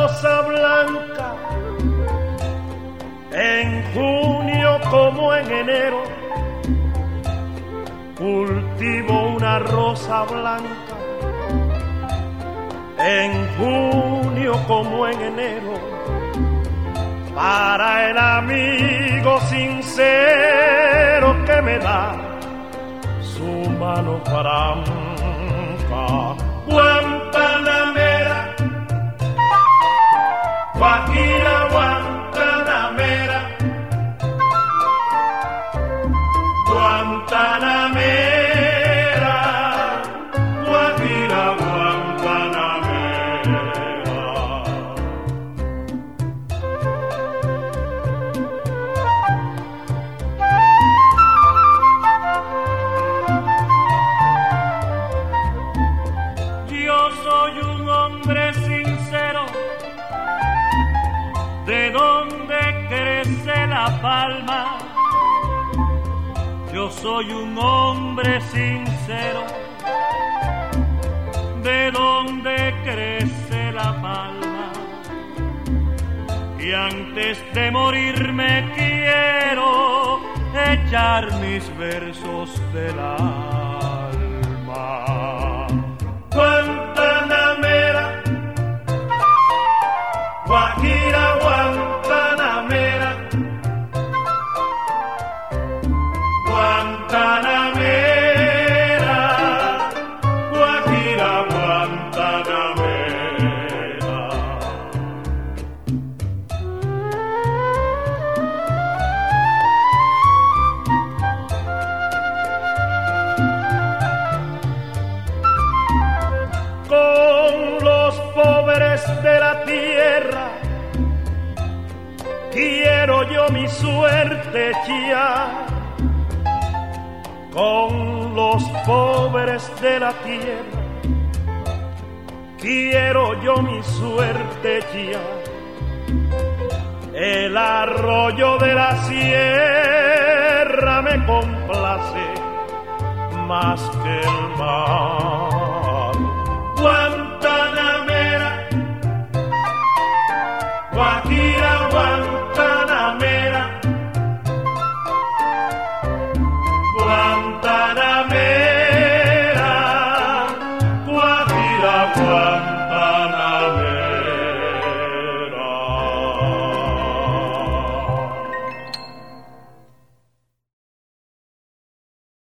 rosa blanca, en junio como en enero, cultivo una rosa blanca, en junio como en enero, para el amigo sincero que me da su mano franca. Guantanamera, Guajira, Guantanamera, Guantanamera, Guajira, Guantanamera. Yo soy un hombre sincero, de donde crece la palma. Yo soy un hombre sincero, de donde crece la palma. Y antes de morirme quiero echar mis versos del alma. Guantanamera, Guajira, Guantanamera, Guantanamera, Guajira, Guantanamera. Con los pobres de la tierra quiero yo mi suerte echar. Con los pobres de la tierra quiero yo mi suerte echar. El arroyo de la sierra me complace más que el mar.